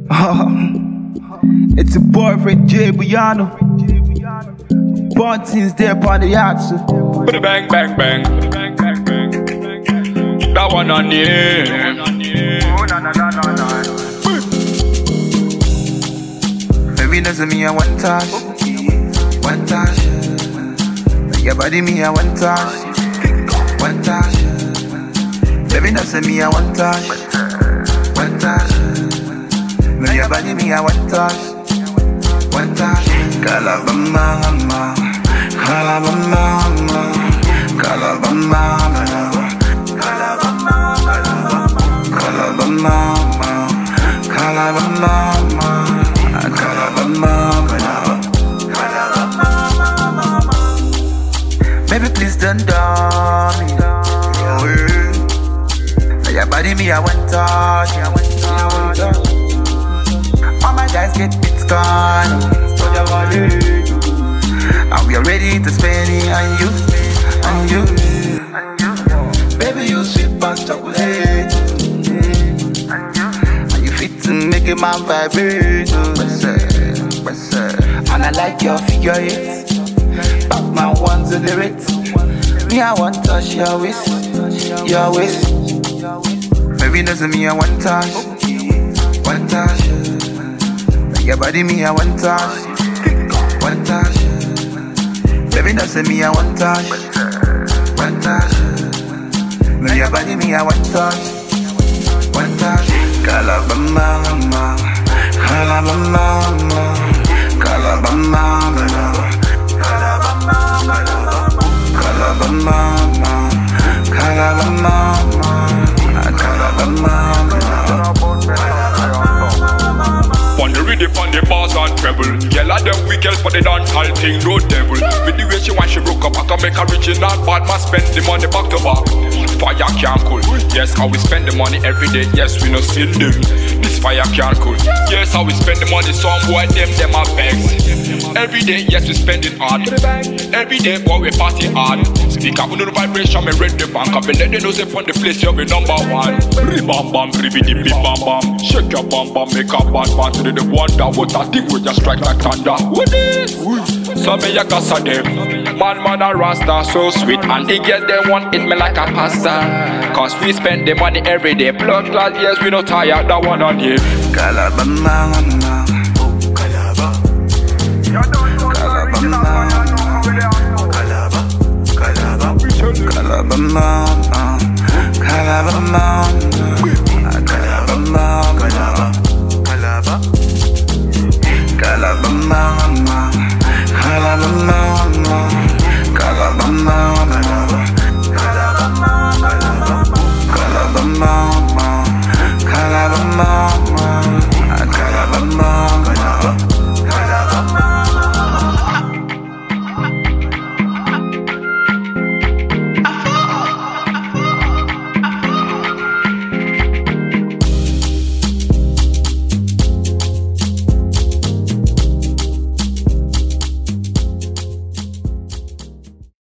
It's a boyfriend Jay Buyano. Born things there upon the yacht. Bang bang bang. That one on you. Baby doesn't me a one touch. One touch. Your body me a one touch. One touch. Baby doesn't me a one touch. One touch. Your body me a one touch. One touch. Calabama, Calabama, Calabama, Calabama, Calabama, Calabama. Baby, please don't dump me. Your body me a one touch. All my guys get Bitcoin. And we are ready to spend it on you. Baby, you sweet as chocolate. And you fit to make it my vibrate. And I like your figure eight. Batman wants to the rate. Me, I want to touch your waist. Your waist. Baby, doesn't me, I want touch. One touch. Your body, me, I want touch. One touch. Baby, doesn't me, I want touch. One touch. Your body, me, I want touch. One touch. Calabama, Calabama, Calabama, Calabama, Calabama, Calabama. On the rhythm, on the bars and treble. Girl of them wicked for the dancehall thing, no devil. With the way she want, she broke up. I can make her original, bad man spend the money back to back. Fire can't cool. Yes, how we spend the money every day. Yes, we no see them. This fire can't cool. Yes, how we spend the money. Some boy them are vex. Every day, yes, we spending hard. Every day, boy, we party hard. Speak up, no vibration, me read the bank. I be let them know say from the place you're number one. Bam bam, ribidi bam bam. Shake your bam bam, make a bad man to the wonder. What I think we just strike like thunder. What is? So me a cause of them. Man a rasta so sweet. And the girls they want it me like a pasta. Cause we spend the money every day. Blood clot, yes, we no tired, that one on here. Calabama, Calabama, Calabama, Calabama.